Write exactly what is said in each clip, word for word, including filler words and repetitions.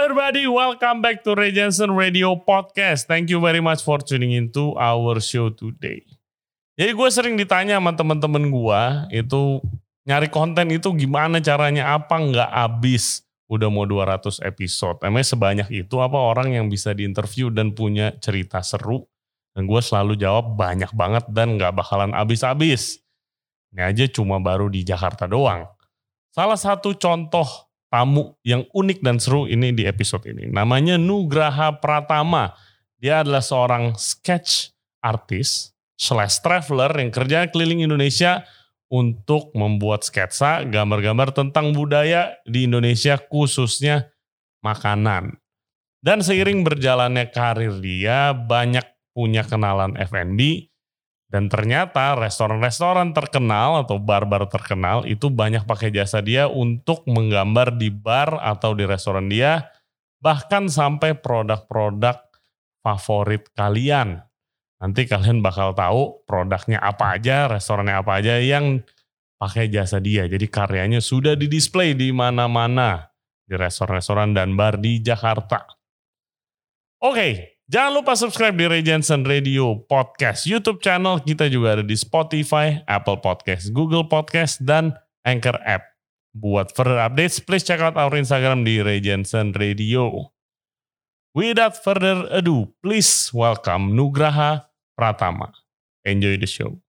everybody, welcome back to Ray Jensen Radio Podcast. Thank you very much for tuning into our show today. Jadi gue sering ditanya sama teman-teman gue, itu nyari konten itu gimana caranya, apa nggak habis. Udah mau dua ratus episode. Emang sebanyak itu apa orang yang bisa diinterview dan punya cerita seru? Dan gue selalu jawab banyak banget dan gak bakalan habis-habis. Ini aja cuma baru di Jakarta doang. Salah satu contoh tamu yang unik dan seru ini di episode ini. Namanya Nugraha Pratama. Dia adalah seorang sketch artist slash traveler yang kerja keliling Indonesia untuk membuat sketsa, gambar-gambar tentang budaya di Indonesia, khususnya makanan. Dan seiring berjalannya karir dia, banyak punya kenalan F and B, dan ternyata restoran-restoran terkenal atau bar-bar terkenal itu banyak pakai jasa dia untuk menggambar di bar atau di restoran dia, bahkan sampai produk-produk favorit kalian. Nanti kalian bakal tahu produknya apa aja, restorannya apa aja yang pakai jasa dia. Jadi karyanya sudah didisplay di mana-mana, di restoran-restoran dan bar di Jakarta. Oke, jangan lupa subscribe di Ray Jensen Radio Podcast YouTube channel. Kita juga ada di Spotify, Apple Podcast, Google Podcast, dan Anchor App. Buat further updates, please check out our Instagram di Ray Jensen Radio. Without further ado, please welcome Nugraha Pratama. Enjoy the show.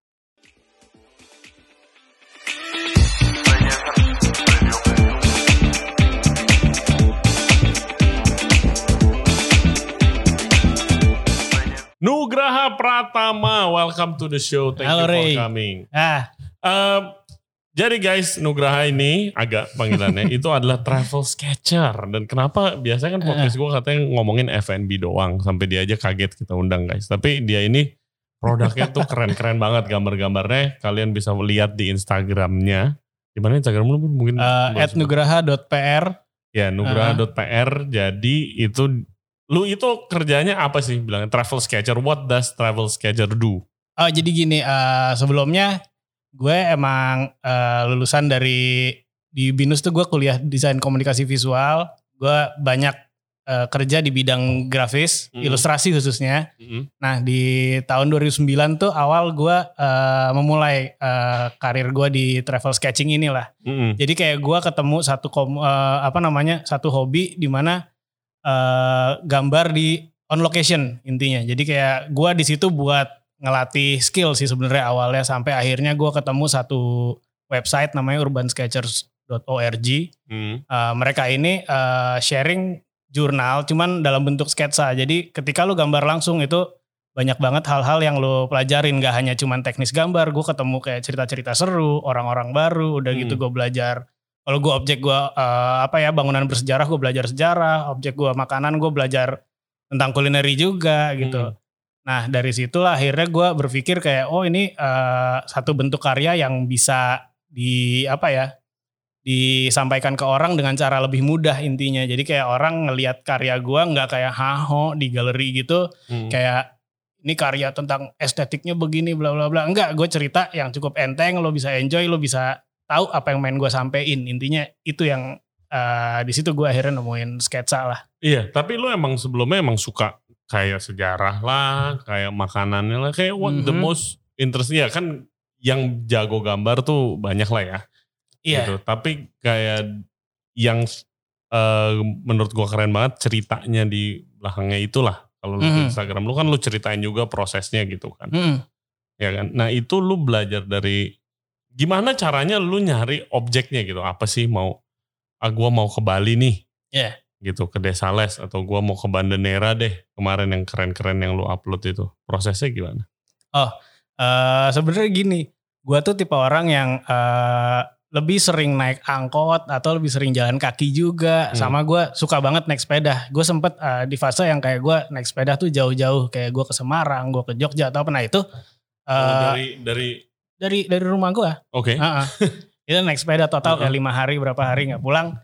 Nugraha Pratama, welcome to the show. Thank Halo, you for Ray. coming. Ah, Uh, jadi guys, Nugraha ini agak panggilannya itu adalah travel sketcher. Dan kenapa biasanya kan podcast gue katanya ngomongin F and B doang. Sampai dia aja kaget kita undang guys. Tapi dia ini produknya tuh keren-keren banget gambar-gambarnya. Kalian bisa lihat di Instagramnya. Gimana Instagram lu mungkin? uh, at nugraha dot p r. Ya, nugraha dot p r. Jadi itu, lu itu kerjanya apa sih bilangnya? Travel sketcher. What does travel sketcher do? Oh jadi gini, uh, sebelumnya gue emang uh, lulusan dari di BINUS tuh gue kuliah desain komunikasi visual. Gue banyak uh, kerja di bidang grafis, mm-hmm. ilustrasi khususnya. Mm-hmm. Nah di tahun dua ribu sembilan tuh awal gue uh, memulai uh, karir gue di travel sketching inilah. Mm-hmm. Jadi kayak gue ketemu satu kom, uh, apa namanya satu hobi di mana uh, gambar di on location intinya. Jadi kayak gue di situ buat ngelatih skill sih sebenarnya awalnya, sampai akhirnya gue ketemu satu website namanya urban sketchers dot org. Hmm. Uh, mereka ini uh, sharing jurnal cuman dalam bentuk sketsa. Jadi ketika lu gambar langsung itu banyak banget hal-hal yang lu pelajarin, gak hanya cuman teknis gambar. Gue ketemu kayak cerita-cerita seru, orang-orang baru, udah hmm. gitu gue belajar. Kalau gue objek gue uh, apa ya bangunan bersejarah, gue belajar sejarah. Objek gue makanan, gue belajar tentang kulineri juga gitu. Hmm. Nah dari situlah akhirnya gue berpikir kayak oh ini uh, satu bentuk karya yang bisa di apa ya disampaikan ke orang dengan cara lebih mudah intinya. Jadi kayak orang ngelihat karya gue nggak kayak haho di galeri gitu, hmm. kayak ini karya tentang estetiknya begini bla bla bla. Enggak, gue cerita yang cukup enteng, lo bisa enjoy, lo bisa tahu apa yang main gue sampein. Intinya itu yang uh, di situ gue akhirnya nemuin sketsa lah. Iya, tapi lo emang sebelumnya emang suka kayak sejarah lah, kayak makanannya lah, kayak what mm-hmm. the most interesting ya kan, yang jago gambar tuh banyak lah ya. Iya. Gitu. Tapi kayak yang uh, menurut gua keren banget ceritanya di belakangnya itulah. Kalau mm-hmm. lu di Instagram lu kan lu ceritain juga prosesnya gitu kan. Mm-hmm. Ya kan. Nah itu lu belajar dari gimana caranya lu nyari objeknya gitu. Apa sih mau, ah gua mau ke Bali nih. Iya. Yeah. Gitu ke Desa Les atau gua mau ke Banda Neira deh kemarin yang keren-keren yang lu upload itu, prosesnya gimana? Oh uh, sebenarnya gini, gua tuh tipe orang yang uh, lebih sering naik angkot atau lebih sering jalan kaki juga. hmm. Sama gua suka banget naik sepeda. Gue sempet uh, di fase yang kayak gua naik sepeda tuh jauh-jauh, kayak gua ke Semarang, gua ke Jogja atau apa. Nah itu uh, oh, dari dari dari dari rumah gua. Oke. Okay. Uh-uh. Itu naik sepeda total uh-uh. kayak lima hari berapa hari nggak pulang.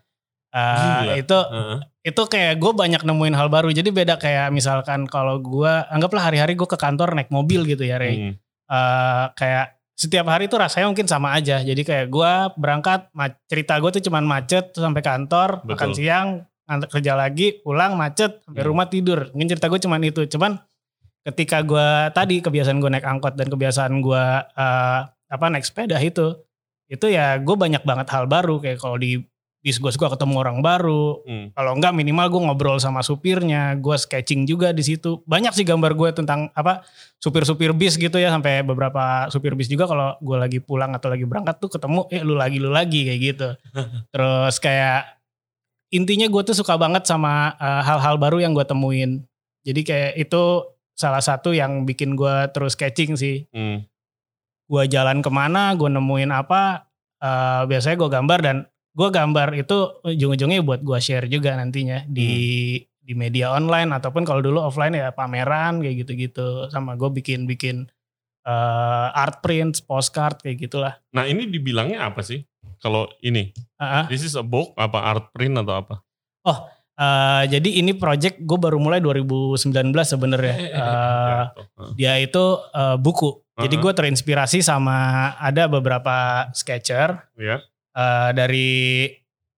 Uh, itu uh-huh. itu kayak gue banyak nemuin hal baru. Jadi beda kayak misalkan kalau gue anggaplah hari-hari gue ke kantor naik mobil gitu ya Ray. Hmm. Uh, kayak setiap hari tuh rasanya mungkin sama aja. Jadi kayak gue berangkat cerita gue tuh cuman macet sampai kantor, betul. Makan siang, ngantar kerja lagi, pulang macet, sampai hmm. rumah tidur. Mungkin cerita gue cuman itu. Cuman ketika gue tadi kebiasaan gue naik angkot dan kebiasaan gue uh, apa naik sepeda itu, itu ya gue banyak banget hal baru. Kayak kalau di bis gue suka ketemu orang baru. Hmm. Kalau enggak minimal gue ngobrol sama supirnya, gue sketching juga di situ. Banyak sih gambar gue tentang apa supir-supir bis gitu ya, sampai beberapa supir bis juga kalau gue lagi pulang atau lagi berangkat tuh ketemu, eh lu lagi lu lagi kayak gitu. Terus kayak intinya gue tuh suka banget sama uh, hal-hal baru yang gue temuin. Jadi kayak itu salah satu yang bikin gue terus sketching sih. Hmm. Gue jalan kemana, gue nemuin apa, uh, biasanya gue gambar dan gue gambar itu ujung-ujungnya buat gue share juga nantinya di hmm. di media online ataupun kalau dulu offline ya pameran kayak gitu-gitu. Sama gue bikin-bikin uh, art print, postcard kayak gitulah. Nah ini dibilangnya apa sih? Kalau ini, uh-huh. this is a book, apa art print atau apa? Oh, uh, jadi ini project gue baru mulai dua ribu sembilan belas sebenarnya. Uh, dia itu uh, buku. Uh-huh. Jadi gue terinspirasi sama ada beberapa sketcher yeah. uh, dari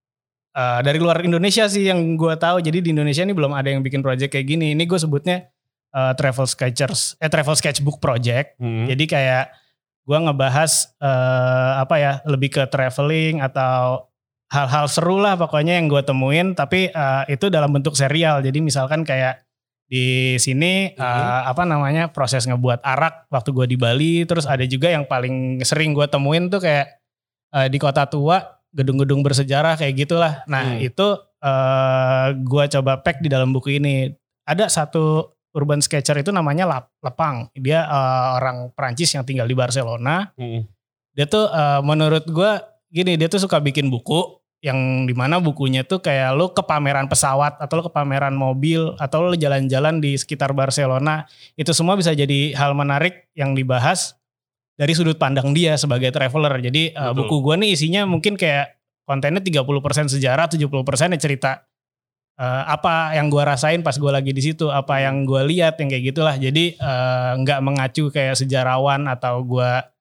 uh, dari luar Indonesia sih yang gue tahu. Jadi di Indonesia ini belum ada yang bikin project kayak gini. Ini gue sebutnya uh, travel sketchers, eh travel sketchbook project. Uh-huh. Jadi kayak gue ngebahas uh, apa ya lebih ke traveling atau hal-hal seru lah pokoknya yang gue temuin, tapi uh, itu dalam bentuk serial. Jadi misalkan kayak di sini mm-hmm. uh, apa namanya proses ngebuat arak waktu gue di Bali. Terus ada juga yang paling sering gue temuin tuh kayak uh, di Kota Tua gedung-gedung bersejarah kayak gitulah. Nah mm. itu uh, gue coba pack di dalam buku ini. Ada satu urban sketcher itu namanya Lepang. Dia uh, orang Perancis yang tinggal di Barcelona. Hmm. Dia tuh uh, menurut gue gini, dia tuh suka bikin buku yang dimana bukunya tuh kayak lo ke pameran pesawat atau lo ke pameran mobil atau lo jalan-jalan di sekitar Barcelona. Itu semua bisa jadi hal menarik yang dibahas dari sudut pandang dia sebagai traveler. Jadi uh, buku gue nih isinya mungkin kayak kontennya tiga puluh persen sejarah, tujuh puluh persen ya cerita. Uh, apa yang gue rasain pas gue lagi di situ, apa yang gue lihat yang kayak gitulah. Jadi nggak uh, mengacu kayak sejarawan atau gue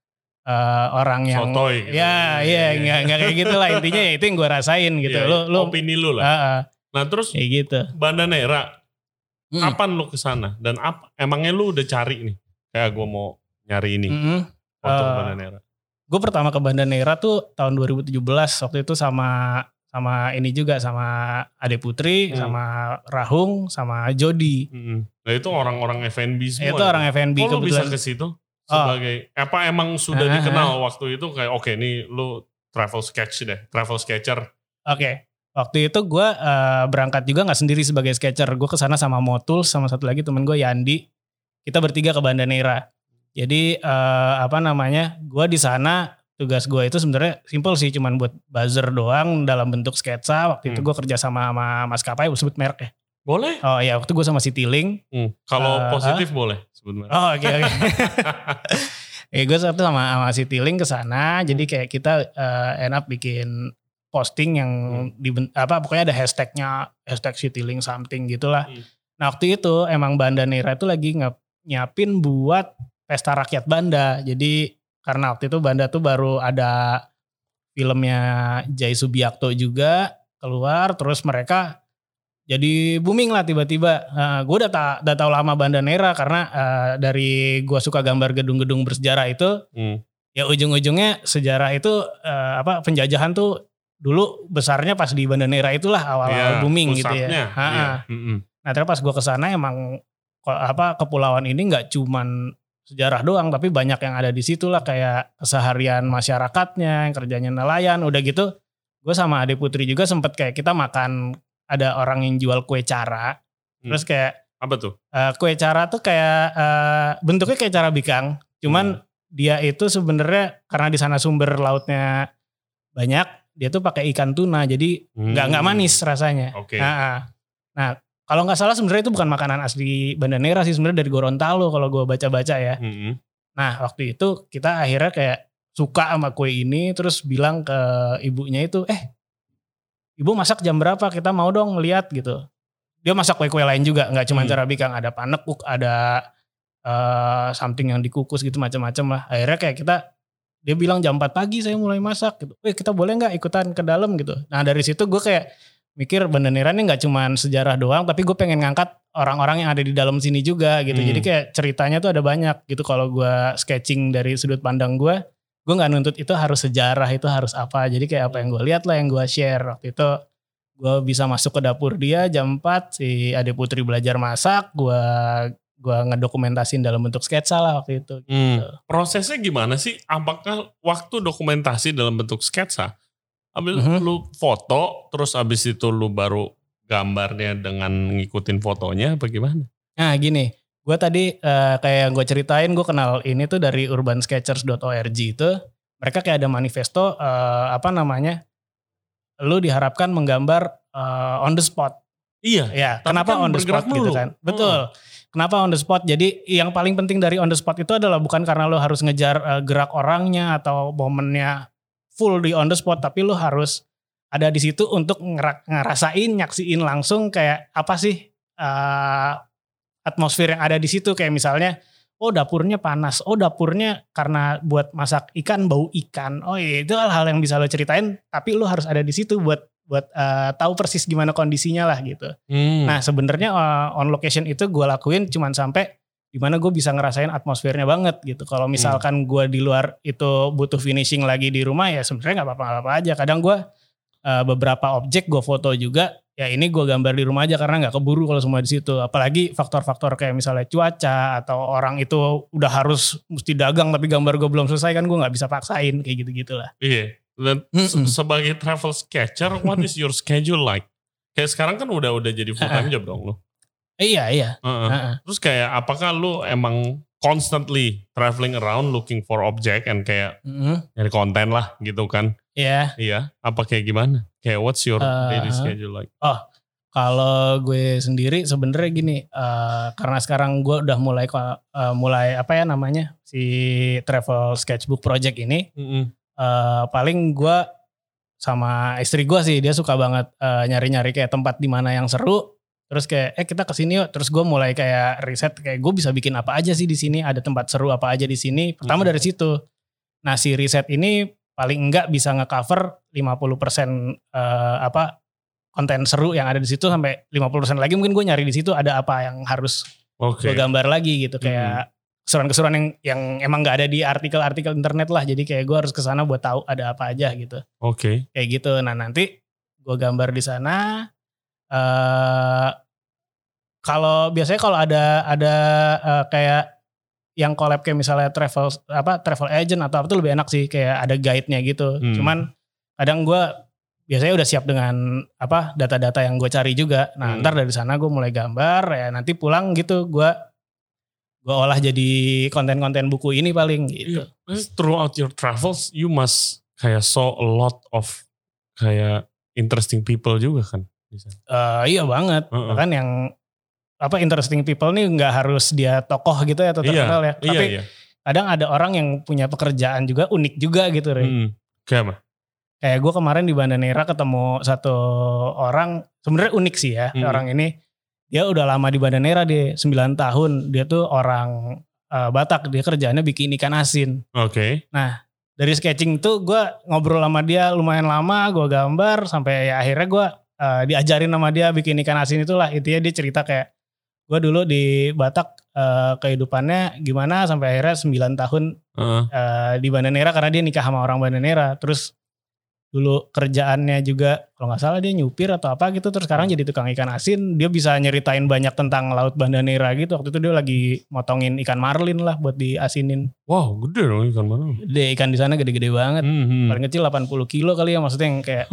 uh, orang yang sotoy gitu. Ya iya nggak nggak kayak gitulah. Intinya ya itu yang gue rasain gitu. Ya, lu, lu opini lu lah. Uh, uh, nah terus kayak gitu. Banda Neira, hmm. kapan lu kesana dan apa? Emangnya lu udah cari nih? Kayak gue mau nyari ini hmm. foto uh, Banda Neira. Gue pertama ke Banda Neira tuh tahun dua ribu tujuh belas waktu itu sama sama ini juga sama Ade Putri, hmm. sama Rahung, sama Jody. Hmm. Nah itu orang-orang F and B semua. Itu ya? Orang F and B. Kok lu bisa ke situ sebagai oh. apa emang sudah uh-huh. dikenal waktu itu kayak oke okay, nih lu travel sketch deh, travel sketcher. Oke. Okay. Waktu itu gue uh, berangkat juga nggak sendiri sebagai sketcher. Gue kesana sama Motuls sama satu lagi temen gue Yandi. Kita bertiga ke Banda Neira. Jadi uh, apa namanya? Gue di sana. Tugas gue itu sebenarnya simple sih, cuman buat buzzer doang dalam bentuk sketsa. Waktu hmm. itu gue kerja sama sama maskapai, gue sebut merek ya. Boleh? Oh iya, waktu gue sama Citylink. Hmm. Kalau uh, positif uh, boleh sebut merek. Oh oke okay, oke. Okay. Ya gue satu sama sama Citylink kesana, hmm. jadi kayak kita uh, end up bikin posting yang hmm. di apa pokoknya ada hashtagnya hashtag Citylink something gitulah. Hmm. Nah waktu itu emang Banda Neira itu lagi nyiapin buat pesta rakyat Banda, jadi karena waktu itu Banda tuh baru ada filmnya Jai Subiakto juga keluar, terus mereka jadi booming lah tiba-tiba. Uh, gue udah, ta- udah tahu lama Banda Neira karena uh, dari gue suka gambar gedung-gedung bersejarah itu, hmm. ya ujung-ujungnya sejarah itu uh, apa penjajahan tuh dulu besarnya pas di Banda Neira itulah awal-awal ya, booming gitu ya. Ya. Nah terus pas gue kesana emang apa kepulauan ini nggak cuman sejarah doang, tapi banyak yang ada di situ lah kayak keseharian masyarakatnya, yang kerjanya nelayan, udah gitu. Gue sama Ade Putri juga sempet kayak kita makan, ada orang yang jual kue cara, hmm. terus kayak apa tuh? Uh, kue cara tuh kayak uh, bentuknya kayak cara bikang, cuman hmm. dia itu sebenarnya karena di sana sumber lautnya banyak, dia tuh pakai ikan tuna, jadi nggak hmm. nggak manis rasanya. Oke. Okay. Nah, nah kalau nggak salah sebenarnya itu bukan makanan asli Banda Neira sih, sebenarnya dari Gorontalo kalau gue baca-baca ya. Mm-hmm. Nah waktu itu kita akhirnya kayak suka sama kue ini, terus bilang ke ibunya itu, eh ibu masak jam berapa? Kita mau dong ngeliat gitu. Dia masak kue-kue lain juga, nggak cuma mm. cara bikang, ada panekuk, ada uh, something yang dikukus gitu macam-macam lah. Akhirnya kayak kita, dia bilang jam empat pagi saya mulai masak gitu. Eh kita boleh nggak ikutan ke dalam gitu. Nah dari situ gue kayak mikir Banda Neira ini gak cuman sejarah doang, tapi gue pengen ngangkat orang-orang yang ada di dalam sini juga gitu. Hmm. Jadi kayak ceritanya tuh ada banyak gitu. Kalau gue sketching dari sudut pandang gue, gue gak nuntut itu harus sejarah, itu harus apa. Jadi kayak apa yang gue lihat lah yang gue share. Waktu itu gue bisa masuk ke dapur dia jam empat, si Ade Putri belajar masak, gue gue ngedokumentasin dalam bentuk sketsa lah waktu itu. Gitu. Hmm. Prosesnya gimana sih? Apakah waktu dokumentasi dalam bentuk sketsa, abis mm-hmm. lu foto, terus abis itu lu baru gambarnya dengan ngikutin fotonya apa gimana? Nah gini, gue tadi uh, kayak gue ceritain, gue kenal ini tuh dari urban sketchers dot org itu. Mereka kayak ada manifesto, uh, apa namanya, lu diharapkan menggambar uh, on the spot. Iya. Ya, kenapa kan on the spot gitu kan? Betul. Hmm. Kenapa on the spot? Jadi yang paling penting dari on the spot itu adalah bukan karena lo harus ngejar uh, gerak orangnya atau momennya full di on the spot, tapi lo harus ada di situ untuk ngerasain, nyaksiin langsung kayak apa sih uh, atmosfer yang ada di situ. Kayak misalnya, oh dapurnya panas, oh dapurnya karena buat masak ikan bau ikan. Oh iya, itu hal-hal yang bisa lo ceritain, tapi lo harus ada di situ buat buat uh, tahu persis gimana kondisinya lah gitu. Hmm. Nah sebenarnya uh, on location itu gue lakuin cuman sampai dimana gue bisa ngerasain atmosfernya banget gitu. Kalau misalkan hmm. gue di luar itu butuh finishing lagi di rumah ya sebenarnya nggak apa-apa aja. Kadang gue uh, beberapa objek gue foto juga. Ya ini gue gambar di rumah aja karena nggak keburu kalau semua di situ. Apalagi faktor-faktor kayak misalnya cuaca atau orang itu udah harus mesti dagang tapi gambar gue belum selesai kan gue nggak bisa paksain kayak gitu-gitulah. Iya. Dan mm-mm. sebagai travel sketcher, what is your schedule like? Kayak sekarang kan udah udah jadi full time job dong lo. Iya iya. Uh-uh. Uh-uh. Terus kayak apakah lu emang constantly traveling around looking for object and kayak mm-hmm. nyari konten lah gitu kan? Iya. Yeah. Iya. Apa kayak gimana? Kayak what's your uh, daily schedule like? Oh, kalau gue sendiri sebenarnya gini, uh, karena sekarang gue udah mulai uh, mulai apa ya namanya si travel sketchbook project ini. Mm-hmm. Uh, paling gue sama istri gue sih dia suka banget uh, nyari-nyari kayak tempat di mana yang seru, terus kayak eh kita kesini yuk, terus gue mulai kayak riset kayak gue bisa bikin apa aja sih di sini, ada tempat seru apa aja di sini. Pertama hmm. dari situ. Nah si riset ini paling enggak bisa ngecover lima puluh persen uh, apa konten seru yang ada di situ, sampai lima puluh persen lagi mungkin gue nyari di situ ada apa yang harus okay. gue gambar lagi gitu kayak. Hmm. Keseruan-keseruan yang yang emang gak ada di artikel-artikel internet lah. Jadi kayak gue harus kesana buat tahu ada apa aja gitu. Oke. Okay. Kayak gitu. Nah nanti gue gambar di sana. Uh, kalau biasanya kalau ada ada uh, kayak yang collab kayak misalnya travel apa travel agent atau apa itu lebih enak sih. Kayak ada guide-nya gitu. Hmm. Cuman kadang gue biasanya udah siap dengan apa data-data yang gue cari juga. Nah hmm. ntar dari sana gue mulai gambar ya nanti pulang gitu gue gue olah jadi konten-konten buku ini paling gitu. Yeah. Throughout your travels, you must kayak saw a lot of kayak interesting people juga kan? Uh, iya banget. Uh-uh. Bahkan yang apa interesting people nih nggak harus dia tokoh gitu ya atau terkenal yeah. ya. Tapi yeah, yeah. kadang ada orang yang punya pekerjaan juga unik juga gitu. Hmm. Kayak apa? Kayak gue kemarin di Banda Neira ketemu satu orang, sebenarnya unik sih ya hmm. orang ini. Dia udah lama di Banda Neira, dia sembilan tahun. Dia tuh orang uh, Batak, dia kerjaannya bikin ikan asin. Oke. Okay. Nah dari sketching tuh gue ngobrol sama dia lumayan lama, gue gambar sampai ya akhirnya gue uh, diajarin sama dia bikin ikan asin itulah. Intinya dia cerita kayak gue dulu di Batak uh, kehidupannya gimana sampai akhirnya sembilan tahun uh-huh. uh, di Banda Neira karena dia nikah sama orang Banda Neira. Terus dulu kerjaannya juga kalau nggak salah dia nyupir atau apa gitu, terus sekarang jadi tukang ikan asin. Dia bisa nyeritain banyak tentang laut Banda Neira gitu. Waktu itu dia lagi motongin ikan marlin lah buat diasinin. Wow, gede dong ikan marlin. Gede, ikan di sana gede-gede banget. Mm-hmm. Paling kecil delapan puluh kilo kali ya, maksudnya yang kayak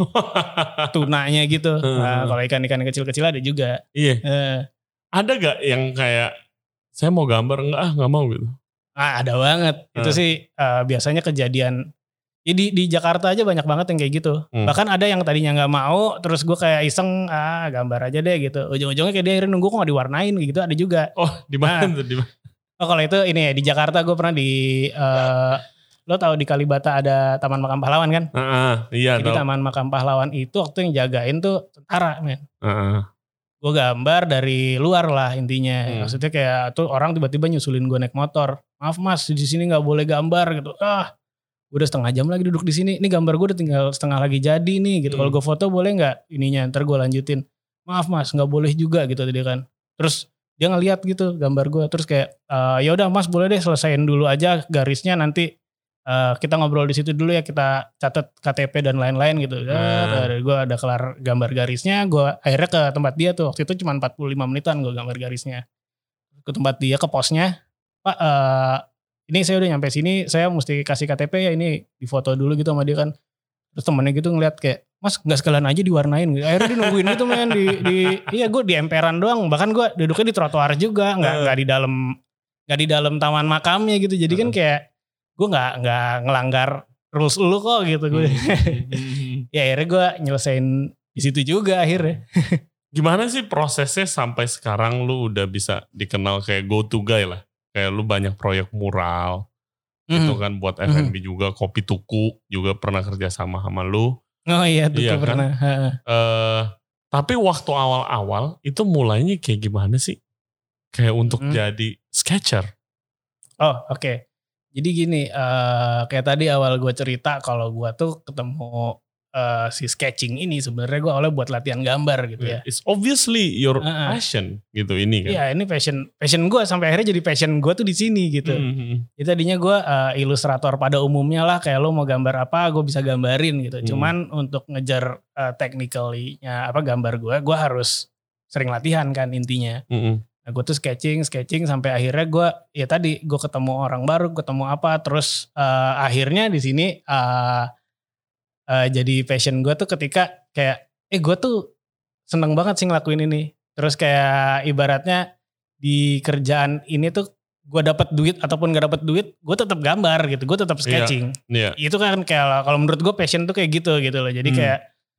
tunanya gitu. Nah, kalau ikan-ikan kecil-kecil ada juga. Iya. Eh. Ada gak yang kayak saya mau gambar enggak ah nggak mau gitu? Ah, ada banget. Uh. Itu sih uh, biasanya kejadian. Ya di, di Jakarta aja banyak banget yang kayak gitu. Hmm. Bahkan ada yang tadinya gak mau, terus gue kayak iseng, ah gambar aja deh gitu. Ujung-ujungnya kayak dia akhirnya nunggu kok gak diwarnain gitu, ada juga. Oh di mana nah, tuh? Dimana? Oh kalau itu ini ya, di Jakarta gue pernah di, uh, lo tahu di Kalibata ada Taman Makam Pahlawan kan? Uh-uh, iya Jadi tahu. Taman Makam Pahlawan itu waktu yang jagain tuh tentara men. Uh-uh. Gue gambar dari luar lah intinya. Hmm. Maksudnya kayak tuh orang tiba-tiba nyusulin gue naik motor. Maaf mas, di sini gak boleh gambar gitu. Ah. gue udah setengah jam lagi duduk di sini, ini gambar gue udah tinggal setengah lagi jadi nih gitu. Hmm. Kalau gue foto boleh nggak ininya, ntar gue lanjutin. Maaf mas, nggak boleh juga gitu tadi kan. Terus dia ngeliat gitu gambar gue, terus kayak uh, ya udah mas boleh deh selesaiin dulu aja garisnya, nanti uh, kita ngobrol di situ dulu ya, kita catat K T P dan lain-lain gitu. Hmm. Gue ada kelar gambar garisnya, gue akhirnya ke tempat dia tuh, waktu itu cuma empat puluh lima menitan gue gambar garisnya. Ke tempat dia, ke posnya, Pak uh, ini saya udah nyampe sini, saya mesti kasih K T P ya, ini difoto dulu gitu sama dia kan. Terus temennya gitu ngeliat kayak, mas gak sekalian aja diwarnain gitu. Akhirnya dia nungguin gitu men, di, di iya gue di emperan doang, bahkan gue duduknya di trotoar juga, gak, gak di dalam gak di dalam taman makamnya gitu. Jadi kan kayak gue gak, gak ngelanggar rules lu kok gitu gue. Ya akhirnya gue nyelesain di situ juga akhirnya. Gimana sih prosesnya sampai sekarang lu udah bisa dikenal kayak go to guy lah? Kayak lu banyak proyek mural, mm-hmm. itu kan buat F and B mm-hmm. juga, Kopi Tuku juga pernah kerja sama sama lu. Oh iya, Tuku iya pernah. Kan? Uh, tapi waktu awal-awal itu mulainya kayak gimana sih? Kayak untuk mm-hmm. jadi sketcher. Oh oke, okay. Jadi gini, uh, kayak tadi awal gue cerita kalau gue tuh ketemu Uh, si sketching ini sebenarnya gue awalnya buat latihan gambar gitu yeah, ya. It's obviously your uh-uh. passion gitu ini kan. Iya, ini passion passion gue sampai akhirnya jadi passion gue tuh di sini gitu. Mm-hmm. Jadi tadinya gue uh, ilustrator pada umumnya lah, kayak lo mau gambar apa gue bisa gambarin gitu. Mm. Cuman untuk ngejar uh, technically-nya apa gambar gue, gue harus sering latihan kan intinya. Mm-hmm. Nah, gue tuh sketching, sketching sampai akhirnya gue ya tadi gue ketemu orang baru, ketemu apa, terus uh, akhirnya di sini uh, Uh, jadi passion gue tuh ketika kayak eh gue tuh seneng banget sih ngelakuin ini. Terus kayak ibaratnya di kerjaan ini tuh gue dapet duit ataupun gak dapet duit, gue tetap gambar gitu, gue tetap sketching. Yeah, yeah. Itu kan kayak kalau menurut gue passion tuh kayak gitu gitu loh. Jadi hmm. kayak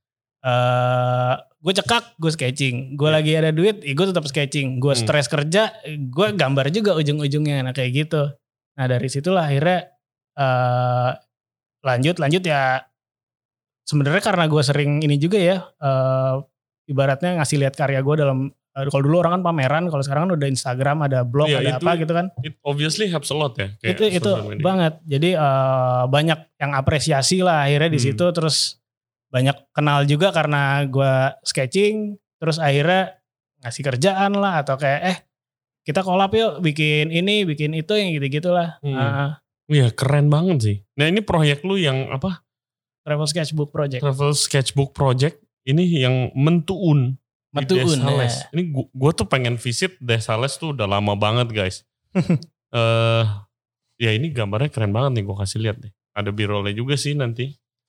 uh, gue cekak, gue sketching. Gue yeah. lagi ada duit, ya gue tetap sketching. Gue hmm. stres kerja, gue gambar juga ujung-ujungnya. Nah kayak gitu. Nah dari situlah akhirnya uh, lanjut lanjut ya. Sebenarnya karena gue sering ini juga ya, uh, ibaratnya ngasih lihat karya gue dalam, uh, kalau dulu orang kan pameran, kalau sekarang kan udah Instagram, ada blog, yeah, ada itu, apa gitu kan. It obviously helps a lot ya. Kayak itu itu banget, jadi uh, banyak yang apresiasi lah akhirnya di hmm. situ, terus banyak kenal juga karena gue sketching, terus akhirnya ngasih kerjaan lah, atau kayak eh kita collab yuk bikin ini, bikin itu, yang gitu-gitu lah. Hmm. Uh, Iya keren banget sih. Nah ini proyek lu yang apa? Travel Sketchbook Project. Travel Sketchbook Project ini yang Mentuun. Mentuun ya. Ini gua, gua tuh pengen visit Desa Les tuh udah lama banget guys. uh, ya ini gambarnya keren banget nih, gua kasih lihat deh. Ada birolnya juga sih nanti.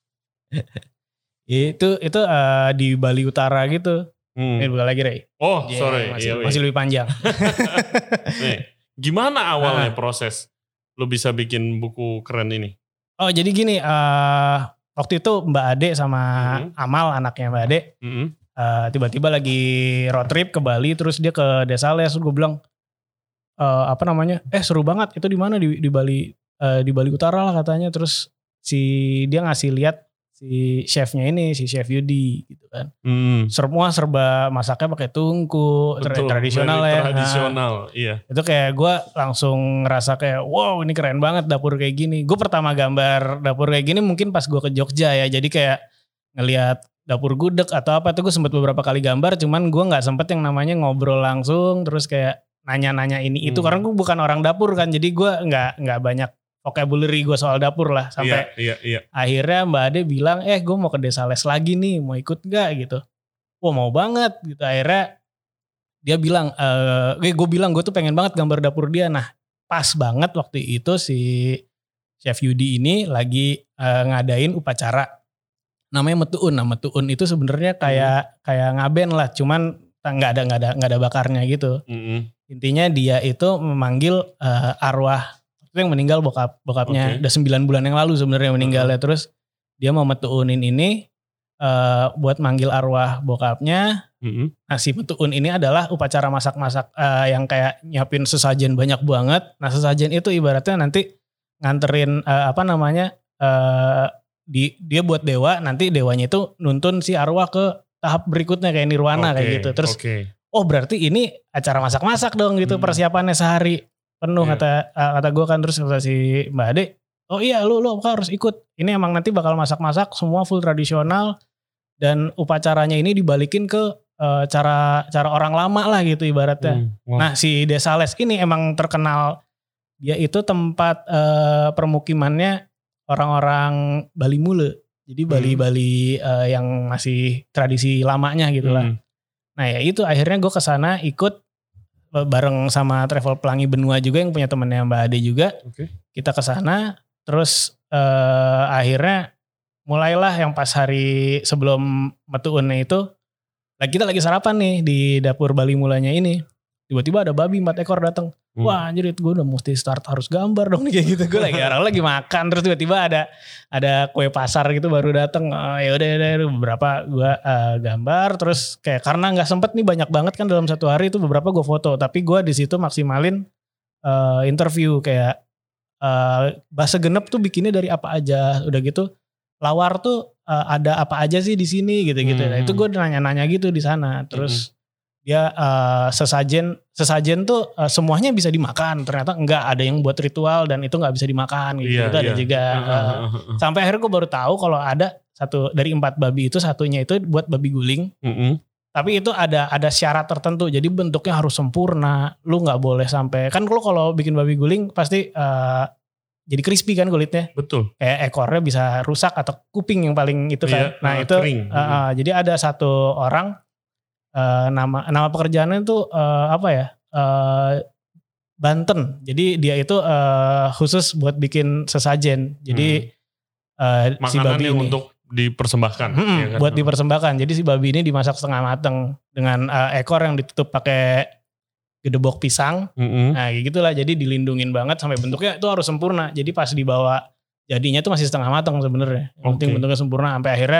itu itu uh, di Bali Utara gitu. Hmm. Ini buka lagi Ray. Oh yeah, sorry. Masih, iya, masih lebih panjang. Nih, gimana awalnya proses lu bisa bikin buku keren ini? Oh jadi gini. Uh, Waktu itu Mbak Ade sama mm-hmm. Amal anaknya Mbak Ade mm-hmm. uh, tiba-tiba lagi road trip ke Bali, terus dia ke Desa Les. Gue bilang uh, apa namanya eh seru banget itu di mana di, di Bali uh, di Bali Utara lah katanya. Terus si dia ngasih lihat si chefnya ini, si chef Yudi gitu kan. Hmm. Semua serba masaknya pakai tungku. Betul, tradisional ya. Tradisional, nah, iya. Itu kayak gue langsung ngerasa kayak wow ini keren banget dapur kayak gini. Gue pertama gambar dapur kayak gini mungkin pas gue ke Jogja ya. Jadi kayak ngelihat dapur gudeg atau apa tuh gue sempet beberapa kali gambar. Cuman gue gak sempet yang namanya ngobrol langsung. Terus kayak nanya-nanya ini hmm. itu. Karena gue bukan orang dapur kan. Jadi gue gak, gak banyak vocabulary gue soal dapur lah. Sampai iya, iya, iya. akhirnya Mbak Ade bilang, eh gue mau ke Desa Les lagi nih, mau ikut gak gitu. Wah mau banget gitu. Akhirnya dia bilang, e, gue bilang gue tuh pengen banget gambar dapur dia. Nah pas banget waktu itu si Chef Yudi ini lagi uh, ngadain upacara. Namanya Metuun. Nah Metuun itu sebenarnya kayak hmm. kayak ngaben lah. Cuman gak ada, gak ada, gak ada bakarnya gitu. Hmm. Intinya dia itu memanggil uh, arwah yang meninggal bokap bokapnya. Okay. Udah sembilan bulan yang lalu sebenarnya meninggalnya. Uh-huh. Terus dia mau metuunin ini uh, buat manggil arwah bokapnya. Uh-huh. Nah si metuun ini adalah upacara masak-masak uh, yang kayak nyiapin sesajen banyak banget. Nah sesajen itu ibaratnya nanti nganterin uh, apa namanya uh, di dia buat dewa, nanti dewanya itu nuntun si arwah ke tahap berikutnya kayak nirwana. Okay. Kayak gitu. Terus okay. oh berarti ini acara masak-masak dong gitu. Hmm. Persiapannya sehari penuh yeah. kata uh, kata gue kan. Terus kata si Mbak Ade, oh iya lu lu harus ikut. Ini emang nanti bakal masak-masak semua full tradisional dan upacaranya ini dibalikin ke uh, cara cara orang lama lah gitu ibaratnya. Hmm, wow. Nah si Desa Les ini emang terkenal dia itu tempat uh, permukimannya orang-orang Bali Mule. Jadi Bali-Bali hmm. uh, yang masih tradisi lamanya gitu lah. Hmm. Nah ya itu akhirnya gue kesana ikut bareng sama Travel Pelangi Benua juga yang punya temennya Mbak Ade juga. Okay. Kita kesana terus uh, akhirnya mulailah yang pas hari sebelum metuunnya itu. Lagi kita lagi sarapan nih di dapur Bali Mulanya ini. Tiba-tiba ada babi empat ekor datang. Hmm. Wah anjir gue udah mesti start harus gambar dong nih kayak gitu. Gue lagi orang lagi makan terus tiba-tiba ada ada kue pasar gitu baru datang. Oh, ya udah udah beberapa gue uh, gambar terus kayak karena nggak sempet nih banyak banget kan dalam satu hari itu beberapa gue foto. Tapi gue di situ maksimalin uh, interview kayak uh, bahasa genep tuh bikinnya dari apa aja. Udah gitu lawar tuh uh, ada apa aja sih di sini gitu-gitu. Hmm. Nah itu gue nanya-nanya gitu di sana terus. Hmm. Dia uh, sesajen sesajen tuh uh, semuanya bisa dimakan, ternyata enggak, ada yang buat ritual dan itu nggak bisa dimakan gitu. Iya, itu ada iya. juga uh, sampai akhirnya gue baru tahu kalau ada satu dari empat babi itu satunya itu buat babi guling. Mm-hmm. Tapi itu ada ada syarat tertentu, jadi bentuknya harus sempurna, lu nggak boleh sampai kan lu kalau bikin babi guling pasti uh, jadi crispy kan kulitnya. Betul. Kayak ekornya bisa rusak atau kuping yang paling itu kan. Iya, nah uh, itu uh, uh, jadi ada satu orang Uh, nama nama pekerjaannya itu uh, apa ya uh, Banten. Jadi dia itu uh, khusus buat bikin sesajen. Jadi hmm. uh, si babi ini untuk dipersembahkan. Hmm, ya kan? Buat dipersembahkan. Jadi si babi ini dimasak setengah mateng dengan uh, ekor yang ditutup pakai gedebok pisang. Hmm. Nah gitulah. Jadi dilindungin banget sampai bentuknya itu harus sempurna. Jadi pas dibawa jadinya itu masih setengah mateng sebenarnya. Yang penting okay. bentuknya sempurna sampai akhirnya.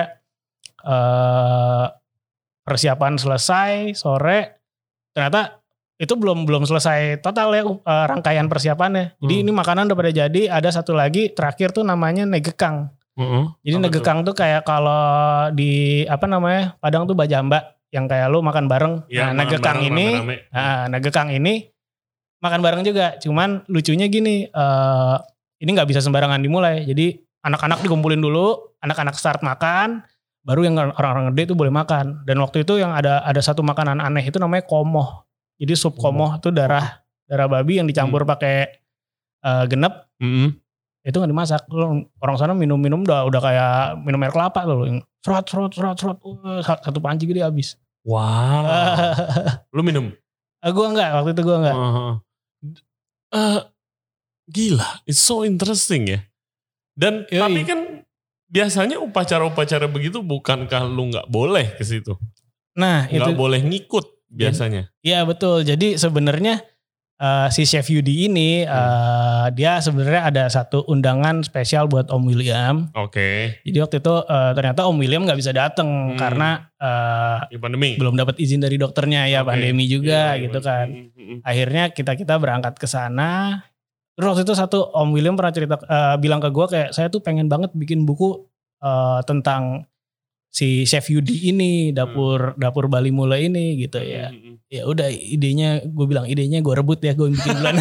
Uh, Persiapan selesai sore, ternyata itu belum belum selesai total ya uh, rangkaian persiapannya. Jadi hmm. ini makanan udah pada jadi. Ada satu lagi terakhir tuh namanya negekang. Hmm. Jadi apa negekang tuh? tuh kayak kalau di apa namanya Padang tuh bajamba yang kayak lu makan bareng. Ya, nah negekang ini, nah, negekang ini makan bareng juga. Cuman lucunya gini, uh, ini nggak bisa sembarangan dimulai. Jadi anak-anak dikumpulin dulu, anak-anak start makan. Baru yang orang-orang gede itu boleh makan. Dan waktu itu yang ada ada satu makanan aneh itu namanya komoh. Jadi sup komoh itu darah darah babi yang dicampur hmm. pakai uh, genep. Hmm. Itu nggak dimasak. Orang sana minum-minum udah udah kayak minum air kelapa loh. Yang serot serot serot serot. Uh, satu panci gede habis. Wow. Lu minum? Uh, gue enggak. Waktu itu gue enggak. Uh, uh, gila. It's so interesting ya. Dan Yoi. Tapi kan biasanya upacara-upacara begitu bukankah lu nggak boleh ke situ? Nah, nggak boleh ngikut biasanya. Iya betul. Jadi sebenarnya uh, si Chef Yudi ini hmm. uh, dia sebenarnya ada satu undangan spesial buat Om William. Oke. Okay. Jadi waktu itu uh, ternyata Om William nggak bisa datang hmm. karena uh, ya, pandemi. Belum dapat izin dari dokternya ya okay. pandemi juga ya, gitu ya, kan. Hmm. Akhirnya kita kita berangkat ke sana. Terus waktu itu satu Om William pernah cerita uh, bilang ke gue kayak saya tuh pengen banget bikin buku uh, tentang si Chef Yudi ini dapur hmm. dapur Bali Mula ini gitu ya. Hmm. Ya udah idenya gue bilang idenya gue rebut ya gue bikin duluan.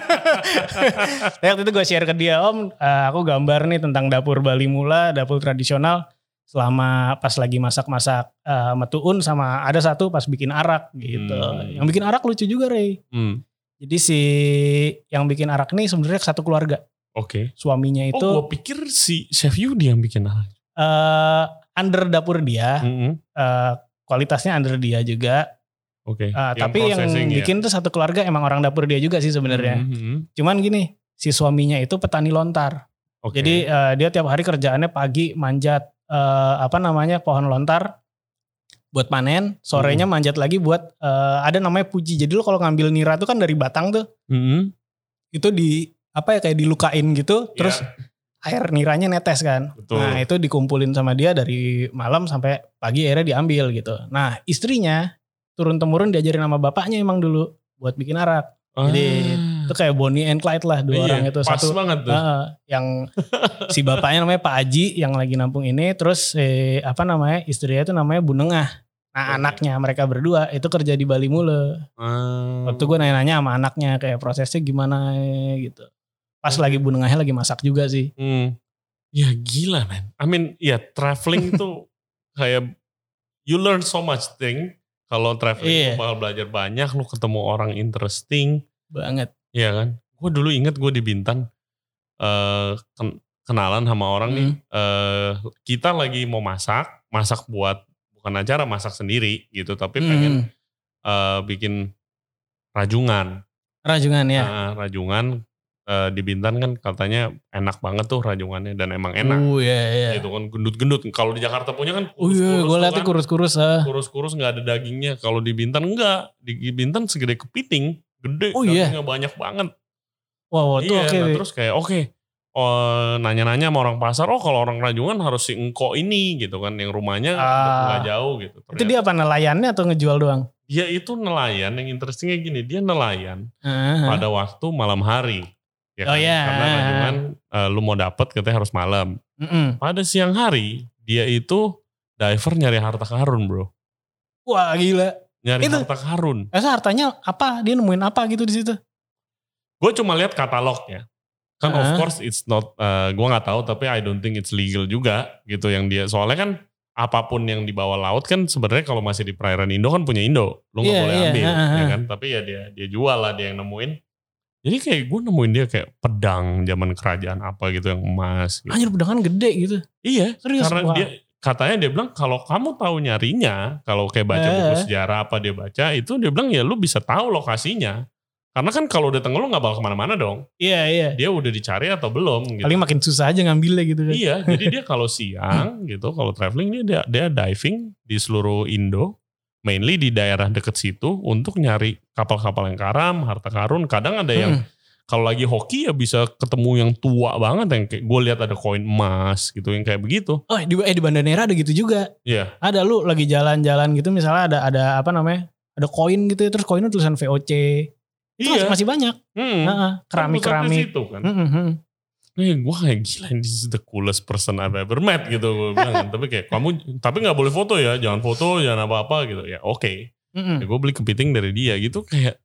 Waktu itu gue share ke dia Om uh, aku gambar nih tentang dapur Bali Mula dapur tradisional selama pas lagi masak-masak uh, metuun sama ada satu pas bikin arak gitu. Hmm. Yang bikin arak lucu juga Rey. Hmm. Jadi si yang bikin arak nih sebenarnya satu keluarga. Oke. Okay. Suaminya itu. Oh, gue pikir si Chef Yudi yang bikin arak. Uh, under dapur dia, mm-hmm. uh, kualitasnya under dia juga. Oke. Okay. Uh, tapi yang bikin tuh satu keluarga emang orang dapur dia juga sih sebenarnya. Mm-hmm. Cuman gini, si suaminya itu petani lontar. Okay. Jadi uh, dia tiap hari kerjaannya pagi manjat uh, apa namanya pohon lontar. Buat panen, sorenya hmm. manjat lagi buat uh, ada namanya puji. Jadi lo kalau ngambil nira tuh kan dari batang tuh, hmm. itu di apa ya kayak dilukain gitu, yeah. terus air niranya netes kan. Betul. Nah itu dikumpulin sama dia dari malam sampai pagi akhirnya diambil gitu. Nah istrinya turun temurun diajarin sama bapaknya emang dulu buat bikin arak. Ah. Jadi itu kayak Bonnie and Clyde lah dua iya, orang itu. Pas satu banget tuh. Uh, yang si bapaknya namanya Pak Haji yang lagi nampung ini, terus eh, apa namanya istrinya itu namanya Bu Nengah. Nah okay. anaknya mereka berdua itu kerja di Bali Mule. Hmm. Waktu gue nanya-nanya sama anaknya kayak prosesnya gimana gitu. Pas lagi Bu Nengahnya lagi masak juga sih. Hmm. Ya gila man. I mean ya traveling itu kayak you learn so much thing. Kalau traveling Iya. lu bakal belajar banyak, lu ketemu orang interesting. Banget. Iya kan. Gue dulu inget gue di Bintan uh, ken- kenalan sama orang Hmm. nih. Uh, kita lagi mau masak, masak buat bukan acara masak sendiri gitu, tapi pengen Hmm. uh, bikin rajungan. Rajungan ya. Nah, rajungan uh, di Bintan kan katanya enak banget tuh rajungannya dan emang enak. Oh iya iya. Gitu kan gendut-gendut. Kalau di Jakarta punya kan Oh iya, gue liatnya kan. kurus-kurus ah. Kurus-kurus nggak ada dagingnya. Kalau di Bintan enggak. Di Bintan segede kepiting, gede, Oh, iya? dagingnya banyak banget. Wow, itu Iya, oke. nah Wi. terus kayak oke. Oh, nanya-nanya sama orang pasar, oh kalau orang rajungan harus si engko ini gitu kan, yang rumahnya Ah. nggak jauh gitu. Itu dia apa, nelayannya atau ngejual doang? Dia itu nelayan, yang interestingnya gini, dia nelayan Uh-huh. pada waktu malam hari. Ya Oh, kan? iya. Karena rajungan uh, lu mau dapet katanya harus malam. Mm-mm. Pada siang hari, dia itu diver nyari harta karun bro. Wah gila. Nyari Itu. harta karun. Masa hartanya apa? Dia nemuin apa gitu di situ? Gue cuma lihat katalognya. Kan of Uh-huh. course it's not, uh, gue gak tahu tapi I don't think it's legal juga gitu yang dia. Soalnya kan apapun yang di bawah laut kan sebenarnya kalau masih di perairan Indo kan punya Indo. Lu gak Iya, boleh iya, ambil uh-huh. ya kan. Tapi ya dia dia jual lah, dia yang nemuin. Jadi kayak gue nemuin dia kayak pedang zaman kerajaan apa gitu yang emas. Gitu. Anjir pedangan gede gitu. Iya, Serius? karena Wah. dia katanya dia bilang kalau kamu tahu nyarinya, kalau kayak baca Eh. buku sejarah apa dia baca itu dia bilang ya lu bisa tahu lokasinya. Karena kan kalau udah tenggelam lu gak bakal kemana-mana dong. Iya iya. Dia udah dicari atau belum gitu. Paling makin susah aja ngambilnya gitu kan. Iya, jadi dia kalau siang gitu, kalau traveling dia, dia dia diving di seluruh Indo, mainly di daerah deket situ untuk nyari kapal-kapal yang karam, harta karun. Kadang ada yang Hmm. kalau lagi hoki ya bisa ketemu yang tua banget yang kayak gue lihat ada koin emas gitu yang kayak begitu. Oh di, eh, di Banda Neira ada gitu juga. Iya. Ada lu lagi jalan-jalan gitu misalnya ada ada apa namanya? Ada koin gitu terus koinnya tulisan V O C. Itu Iya. masih, masih banyak. Hmm. Heeh, keramik-keramik. Situ kan. Hmm, hmm, hmm. Eh, gue kayak gila, this is the coolest person I've ever met gitu gue bilang. Tapi kayak kamu, tapi nggak boleh foto ya, jangan foto, jangan apa-apa gitu. Ya oke. Okay. Hmm. Ya, gue beli kepiting dari dia gitu kayak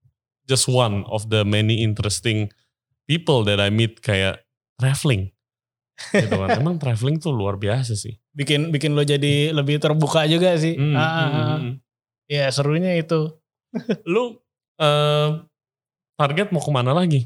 just one of the many interesting people that I meet kayak traveling. Gitu kan. Emang traveling tuh luar biasa sih. Bikin bikin lo jadi lebih terbuka juga sih. Hmm, Ah, hmm, ah, ah. hmm, hmm. Ya serunya itu. Lu uh, target mau kemana lagi?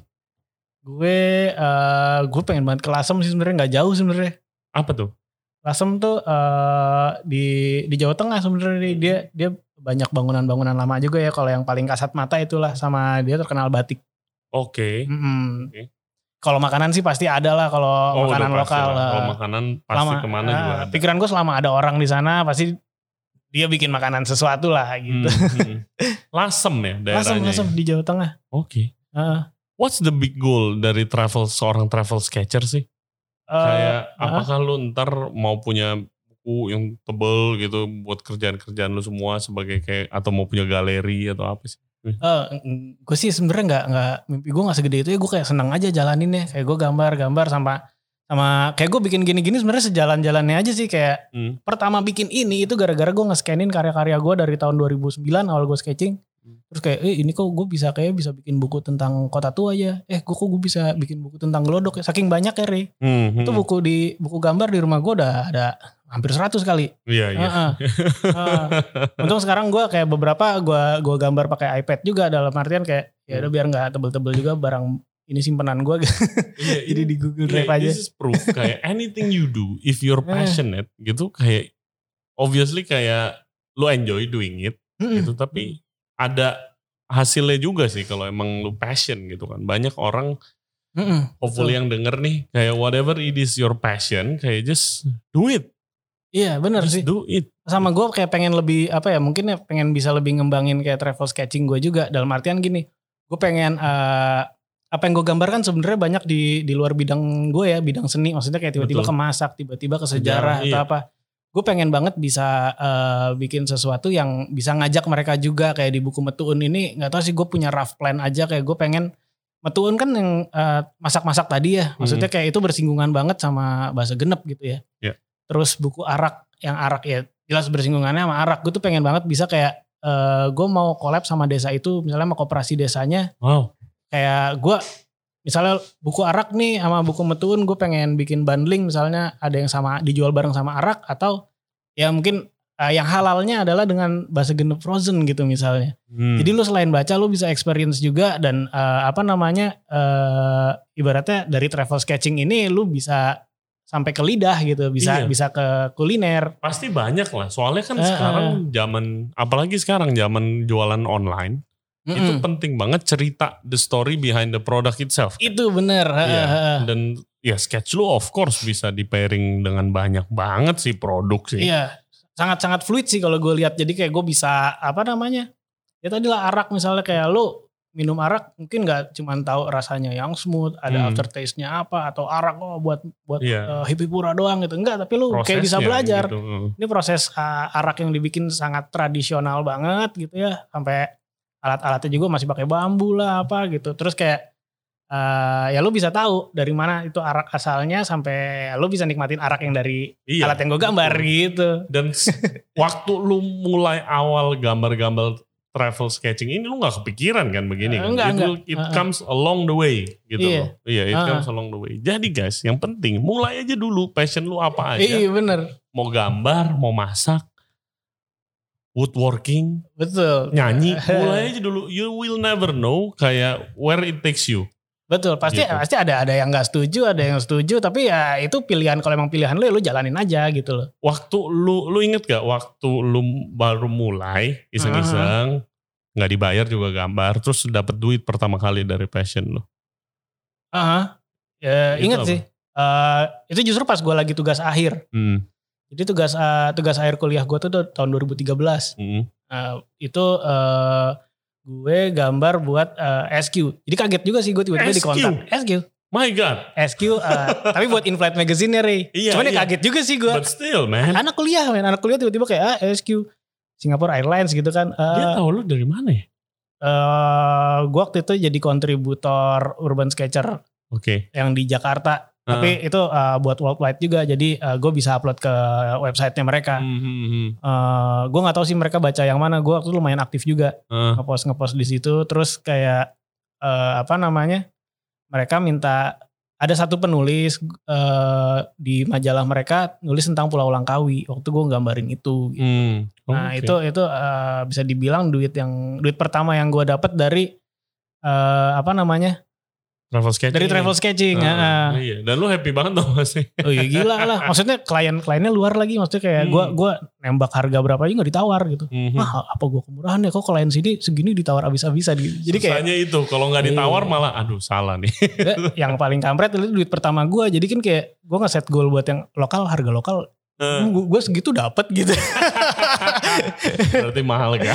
Gue eh gue pengen banget ke Lasem sih sebenarnya, nggak jauh sebenarnya. Apa tuh? Lasem tuh eh di di Jawa Tengah sebenarnya. Dia dia banyak bangunan-bangunan lama juga ya. Kalau yang paling kasat mata itulah, sama dia terkenal batik. Oke. Mm-mm. Oke. Kalau makanan sih pasti ada lah, kalau Oh, makanan udah pasti lokal. lah. lah. Kalau makanan pasti Selama- kemana ah, juga ada. Pikiran gue selama ada orang di sana pasti dia bikin makanan sesuatu lah gitu. Hmm, hmm. Lasem ya Lasem, daerahnya. Lasem ya? di Jawa Tengah. Oke. Heeh. What's the big goal dari travel seorang travel sketcher sih? Eh, Kayak ah. apakah lu ntar mau punya buku yang tebel gitu buat kerjaan-kerjaan lu semua sebagai kayak atau mau punya galeri atau apa sih? Eh, gue sih sebenarnya nggak nggak mimpi gue nggak segede itu ya. Gue kayak seneng aja jalaninnya. Kayak gue gambar-gambar sama sama kayak gue bikin gini-gini sebenarnya sejalan-jalannya aja sih. Kayak Hmm. pertama bikin ini itu gara-gara gue nge-scanin karya-karya gue dari tahun dua ribu sembilan awal gue sketching. Terus kayak eh ini kok gue bisa kayak bisa bikin buku tentang kota tua ya. Eh gue kok gue bisa bikin buku tentang Glodok ya. Saking banyak ya Ri. Hmm, hmm. Itu buku di buku gambar di rumah gue udah ada hampir seratus kali. Iya, iya. Heeh. Heeh. Untung sekarang gue kayak beberapa gue gua gambar pakai iPad juga, dalam artian kayak ya udah biar nggak tebel-tebel juga barang ini simpenan gue. Iya, Jadi ini- di Google iya, Drive aja. This is proof kayak anything you do if you're Eh. passionate gitu kayak obviously kayak lu enjoy doing it Mm-mm. gitu tapi ada hasilnya juga sih kalau emang lu passion gitu kan. Banyak orang Mm-mm. hopefully yang denger nih kayak whatever it is your passion kayak just do it. Iya benar Just sih. do it. Sama gue kayak pengen lebih apa ya, mungkin ya pengen bisa lebih ngembangin kayak travel sketching gue juga. Dalam artian gini, gue pengen eh, apa yang gue gambarkan sebenarnya banyak di di luar bidang gue ya, bidang seni. Maksudnya kayak tiba-tiba Betul. ke masak, tiba-tiba ke Sejarah, sejarah atau iya. apa. Gue pengen banget bisa eh, bikin sesuatu yang bisa ngajak mereka juga, kayak di buku Metuun ini. Nggak tahu sih, gue punya rough plan aja, kayak gue pengen Metuun kan yang eh, masak-masak tadi ya. Maksudnya kayak itu bersinggungan banget sama bahasa genep gitu ya. Iya. Terus buku arak, yang arak ya jelas bersinggungannya sama arak. Gue tuh pengen banget bisa kayak eh, gue mau collab sama desa itu, misalnya sama koperasi desanya. Wow. Kayak gue misalnya buku arak nih sama buku metun gue pengen bikin bundling, misalnya ada yang sama dijual bareng sama arak, atau ya mungkin uh, yang halalnya adalah dengan bahasa genep frozen gitu misalnya. Hmm. Jadi lu selain baca lu bisa experience juga, dan uh, apa namanya uh, ibaratnya dari travel sketching ini lu bisa sampai ke lidah gitu, bisa iya. bisa ke kuliner. Pasti banyak lah, soalnya kan uh, sekarang zaman, apalagi sekarang zaman jualan online, mm-mm. itu penting banget cerita the story behind the product itself. Itu bener. Iya. Dan ya sketch lu of course bisa di pairing dengan banyak banget sih produk sih. Iya, sangat-sangat fluid sih kalau gue lihat. Jadi kayak gue bisa apa namanya, ya tadi lah arak misalnya, kayak lu minum arak mungkin nggak cuma tahu rasanya yang smooth, ada hmm. aftertaste-nya apa, atau arak oh buat buat yeah. uh, hippie pura doang gitu, enggak, tapi lu prosesnya kayak bisa belajar gitu. Ini proses uh, arak yang dibikin sangat tradisional banget gitu ya, sampai alat-alatnya juga masih pakai bambu lah apa gitu, terus kayak uh, ya lu bisa tahu dari mana itu arak asalnya, sampai lu bisa nikmatin arak yang dari iya, alat yang gue gambar betul. Gitu. Dan waktu lu mulai awal gambar-gambar travel sketching ini lu gak kepikiran kan begini kan? Enggak, itu, enggak. It uh-uh. comes along the way gitu iya. loh. Iya, it uh-uh. comes along the way. Jadi guys, yang penting mulai aja dulu, passion lu apa aja. Iya bener. Mau gambar, mau masak, woodworking, betul, nyanyi, mulai aja dulu. You will never know kayak where it takes you. Betul, pasti gitu. Pasti ada ada yang nggak setuju, ada yang setuju, tapi ya itu pilihan, kalau emang pilihan lu ya lu jalanin aja gitu loh. Waktu lu lu inget gak waktu lu baru mulai iseng-iseng, nggak uh-huh. dibayar juga gambar, terus dapet duit pertama kali dari passion lu? Ah, uh-huh. ya, inget apa? Sih. Uh, itu justru pas gue lagi tugas akhir. Hmm. Jadi tugas uh, tugas akhir kuliah gue tuh tahun dua ribu tiga belas. Hmm. Uh, itu uh, gue gambar buat uh, S Q. Jadi kaget juga sih gue tiba-tiba dikontak. S Q. My God. S Q. Uh, tapi buat In-Flight Magazine ya, Ray. Iya, cuman iya. kaget juga sih gue. But still, man. Anak kuliah, man. Anak kuliah tiba-tiba kayak ah, S Q. Singapore Airlines gitu kan. Uh, Dia tahu lu dari mana ya? Uh, gue waktu itu jadi kontributor Urban Sketcher. Oke. Okay. Yang di Jakarta. Uh. Tapi itu uh, buat worldwide juga, jadi uh, gue bisa upload ke websitenya mereka. Mm-hmm. Uh, gue nggak tahu sih mereka baca yang mana. Gue waktu itu lumayan aktif juga uh. ngepost ngepost di situ. Terus kayak uh, apa namanya? Mereka minta ada satu penulis uh, di majalah mereka nulis tentang Pulau Langkawi. Waktu gue gambarin itu. Gitu. Mm. Oh, nah okay. itu itu uh, bisa dibilang duit yang duit pertama yang gue dapat dari uh, apa namanya? Travel sketching. Dari travel sketching. Uh, uh. Iya. Dan lu happy banget dong masih. Oh iya gila lah. Maksudnya klien-kliennya luar lagi. Maksudnya kayak hmm. gue gua nembak harga berapa aja gak ditawar gitu. Hmm. Ah apa gue kemurahan ya, kok klien sini segini ditawar abis-abisan gitu. Jadi kayak. Susahnya itu kalau gak ditawar iya. malah aduh salah nih. Yang paling kampret itu duit pertama gue. Jadi kan kayak gue nge-set goal buat yang lokal, harga lokal. Uh. Gue segitu dapet gitu. Berarti mahal kan.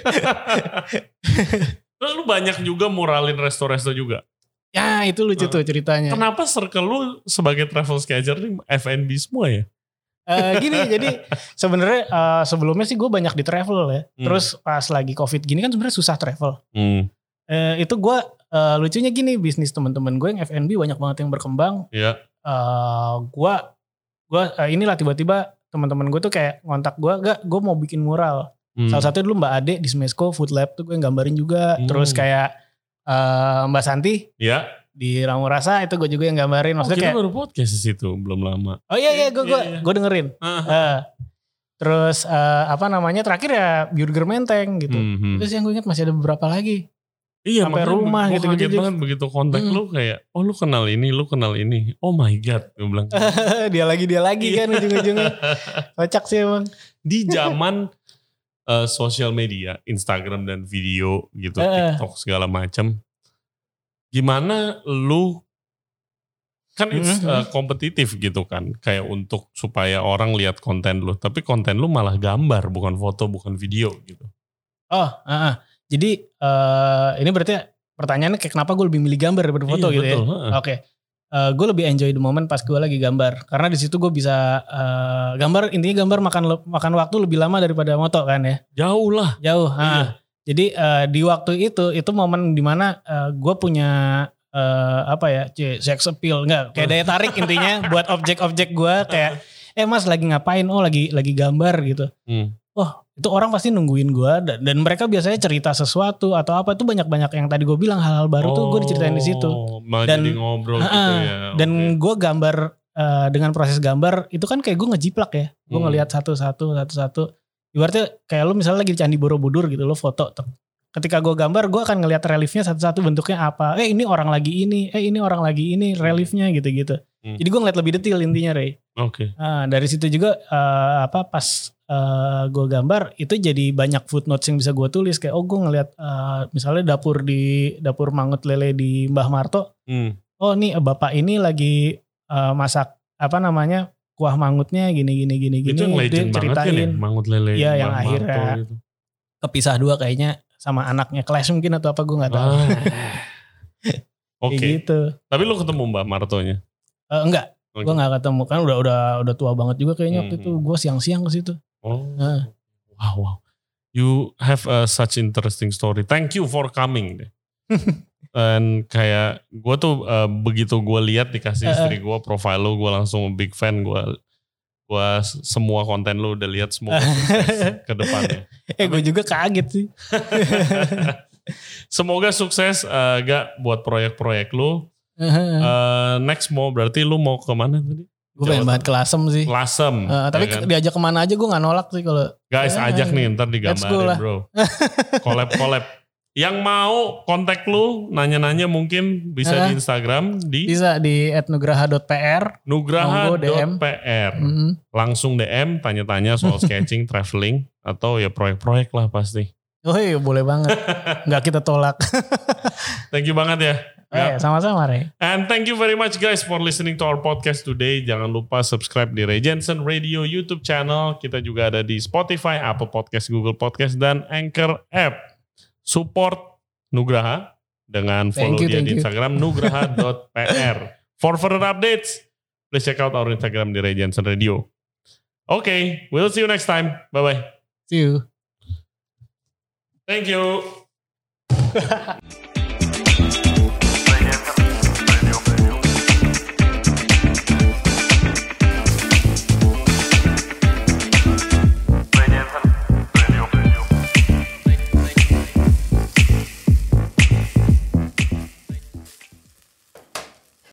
Terus lu banyak juga muralin resto-resto juga. Ya itu lucu tuh ceritanya. Kenapa circle lu sebagai travel sketcher ini F and B semua ya? Uh, gini jadi sebenarnya uh, sebelumnya sih gue banyak di travel ya. Hmm. Terus pas lagi covid gini kan sebenarnya susah travel. Hmm. Uh, itu gue uh, lucunya gini, bisnis teman-teman gue yang F and B banyak banget yang berkembang. Iya. Yeah. Uh, gue gue uh, inilah tiba-tiba teman-teman gue tuh kayak ngontak gue, gak gue mau bikin mural. Hmm. Salah satu dulu Mbak Ade di Smesco Food Lab tuh gue yang gambarin juga. Hmm. Terus kayak Uh, Mbak Santi ya. Di Ramu Rasa itu gue juga yang gambarin. Maksudnya oh, kayak baru podcast di situ belum lama. Oh iya iya gue gue gue dengerin. Uh-huh. Uh, terus uh, apa namanya terakhir ya Burger Menteng gitu. Mm-hmm. Terus yang gue ingat masih ada beberapa lagi. Iya, sampai rumah gitu gitu. Kaget banget begitu kontak hmm. lu kayak oh lu kenal ini, lu kenal ini. Oh my god, gue bilang. dia lagi dia lagi kan ujung-ujungnya. Kocak sih emang. Di zaman Uh, sosial media, Instagram dan video gitu, uh. TikTok segala macam. Gimana lu kan it's uh, kompetitif gitu kan, kayak untuk supaya orang lihat konten lu, tapi konten lu malah gambar, bukan foto, bukan video gitu. Oh, uh, uh. jadi uh, ini berarti pertanyaannya kayak kenapa gue lebih milih gambar daripada foto iya, gitu betul, ya? Uh. Oke. Okay. Uh, gue lebih enjoy the moment pas gue lagi gambar, karena di situ gue bisa uh, gambar, intinya gambar makan makan waktu lebih lama daripada moto kan ya. Jauh lah. Jauh. Iya. Nah, jadi uh, di waktu itu itu momen dimana uh, gue punya uh, apa ya, sex appeal nggak, kayak daya tarik intinya buat objek-objek gue kayak, eh mas lagi ngapain? Oh lagi lagi gambar gitu. Hmm. Oh itu orang pasti nungguin gue dan, dan mereka biasanya cerita sesuatu atau apa tuh banyak-banyak yang tadi gue bilang hal-hal baru oh, tuh gue diceritain di situ. Malah dan jadi ngobrol uh, gitu ya. Dan okay. gue gambar uh, dengan proses gambar itu kan kayak gue ngejiplak ya. Gue hmm. ngelihat satu-satu satu-satu. Ibaratnya kayak lu misalnya lagi di Candi Borobudur gitu, lu foto. Ketika gue gambar, gue akan ngelihat reliefnya satu-satu bentuknya apa. Eh ini orang lagi ini, eh ini orang lagi ini, reliefnya gitu-gitu. Hmm. Jadi gue ngeliat lebih detail intinya, Ray. Oke. Okay. Nah, dari situ juga uh, apa pas uh, gue gambar itu jadi banyak footnotes yang bisa gue tulis kayak oh gue ngeliat uh, misalnya dapur di dapur mangut lele di Mbah Marto. Hmm. Oh nih bapak ini lagi uh, masak apa namanya kuah mangutnya gini gini gini gini. Itu yang legend banget kan ya, mangut lele. Iya yang akhirnya gitu. Kepisah dua kayaknya sama anaknya Clash mungkin atau apa gue nggak tahu. Ah. Oke. Okay. Gitu. Tapi lu ketemu Mbak Martonya? Uh, enggak, okay. Gue nggak ketemu kan udah udah udah tua banget juga kayaknya mm-hmm. waktu itu. Gue siang-siang ke situ. Oh. Uh. Wow wow. You have uh, such interesting story. Thank you for coming deh. Dan kayak gue tuh uh, begitu gue lihat dikasih uh, istri gue profile lu, gue langsung big fan. Gue gue semua konten lu udah lihat semua ke depannya. Eh gue juga kaget sih. Semoga sukses uh, gak buat proyek-proyek lu. Uh, next mau berarti lu mau kemana tadi? Gue pengen banget ke Lasem sih. Lasem. Uh, tapi ya kan? Diajak kemana aja gue gak nolak sih kalau. Guys uh, ajak nih ntar digambarin bro. Collab-collab. Yang mau kontak lu, nanya-nanya mungkin bisa uh, di Instagram. di Bisa di at nugraha dot p r. nugraha dot p r. Mm-hmm. Langsung D M, tanya-tanya soal sketching, traveling, atau ya proyek-proyek lah pasti. Oh iya boleh banget. Gak kita tolak. Thank you banget ya. Eh, sama-sama Ray. And thank you very much guys for listening to our podcast today. Jangan lupa subscribe di Ray Jensen Radio YouTube channel. Kita juga ada di Spotify, Apple Podcast, Google Podcast, dan Anchor App. Support Nugraha dengan follow you, dia di Instagram nugraha dot p r. For further updates, please check out our Instagram di Ray Jensen Radio. Okay, we'll see you next time. Bye-bye. See you. Thank you.